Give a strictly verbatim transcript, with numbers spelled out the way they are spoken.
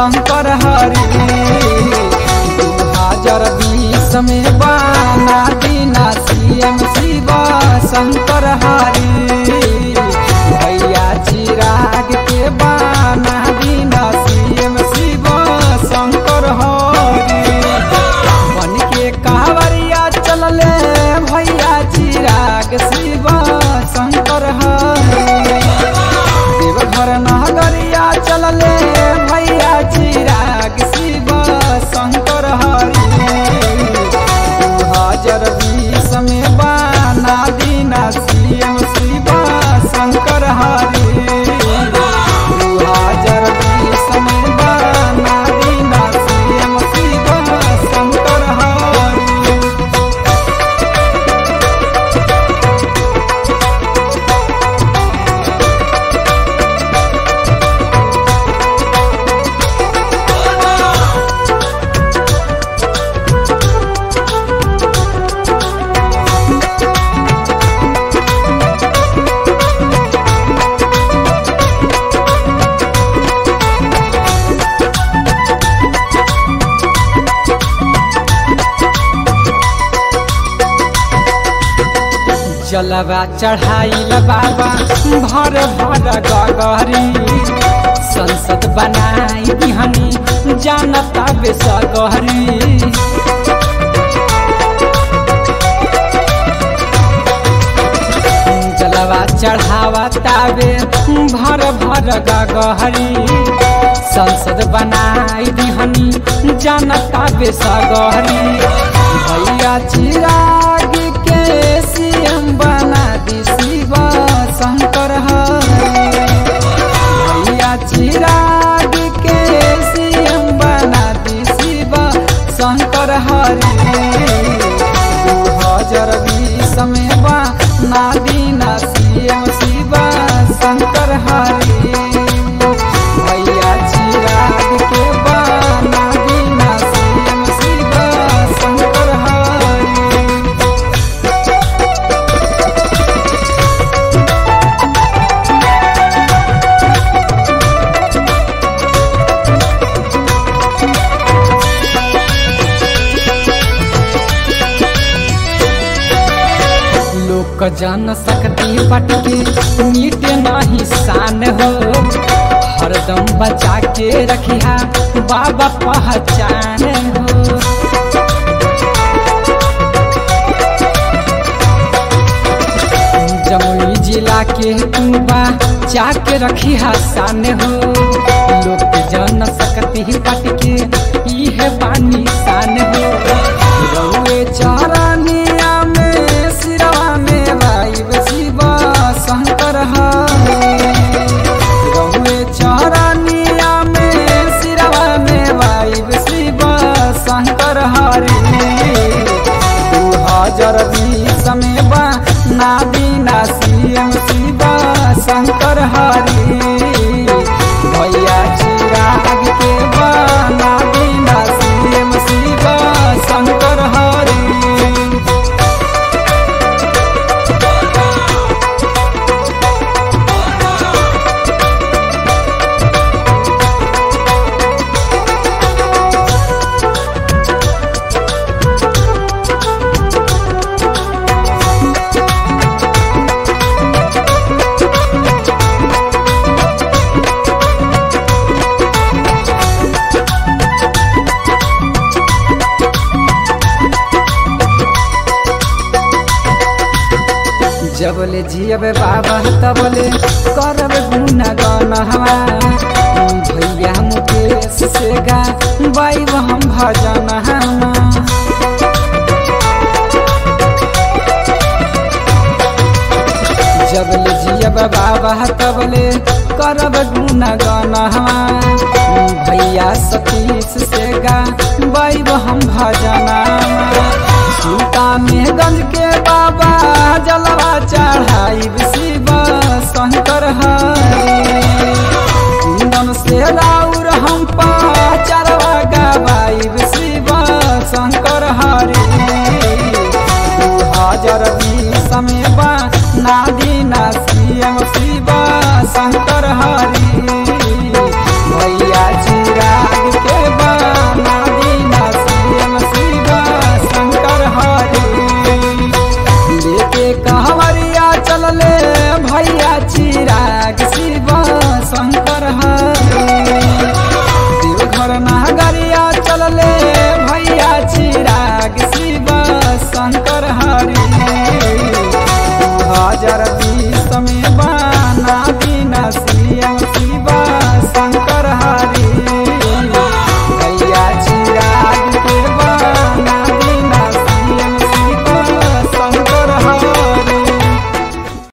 शंकर हरि। दू हजार बीस में बना दीना सीएम शिव शंकर हरि। भैया चिराग के बना दीना सीएम शिव शंकर हरि। बन के कांवरिया चलले भैया चिराग शिव शंकर हरि। देवघर नगरिया चलले भैया चिराग शिव शंकर हरि। दू हजार बीस में बना दीना सीएम शिव शंकर हरि। दू हजार बीस में बना दीना सीएम शिव शंकर हरि। जलवा चढ़ाइल बाबा भर भर गगरी। संसद बनाई बिहनी जानता बेसगरी। जलवा चढ़ावा ताबे भर भर गगरी। संसद बनाई बिहनी जानता बेसगरी। भैया चिराग के सीएम बना दी शिव शंकर हरि। भैया चिराग के सीएम बना दी शिव शंकर हरि। दू हजार बीस में बना दीना सीएम शिव शंकर हरि। भैया चिराग के बना दीना सीएम शिव शंकर हरि। लोक जन शक्ति पटके मीटे नहीं शान हो। हरदम बचा के रखिया बाबा पहचान हो। जमुई जिला के तुबा जाके रखिया शान हो। लोक जन शक्ति पटके इहे बानी शान हो। रउए चरनिया में सिरवा में वाइब शिव शंकर हरि। रउए चरनिया में सिरवा में वाइब शिव शंकर हरि। दू हजार बीस में बना दीना सीएम शिव शंकर हरि। भैया चिराग के बना दीना सीएम शिव शंकर हरि। जबले जियबे बाबा तबले करब गुणगान हवा। भैया मुकेश से गा बाइब हम भजन हवा। जबले जियबे बाबा तबले करब गुणगान हवा। भैया सतीश से गा बाइब हम भजन हवा। सुल्तानगंज के बाबा जलवा चढ़ाई शिव शंकर हरि। कुंदन से राउर हम पाचरवा गवाई शिव शंकर हरि। दू हजार बीस में बना दीना सीएम शिव शंकर हरि। भैया चिराग हजार बीस में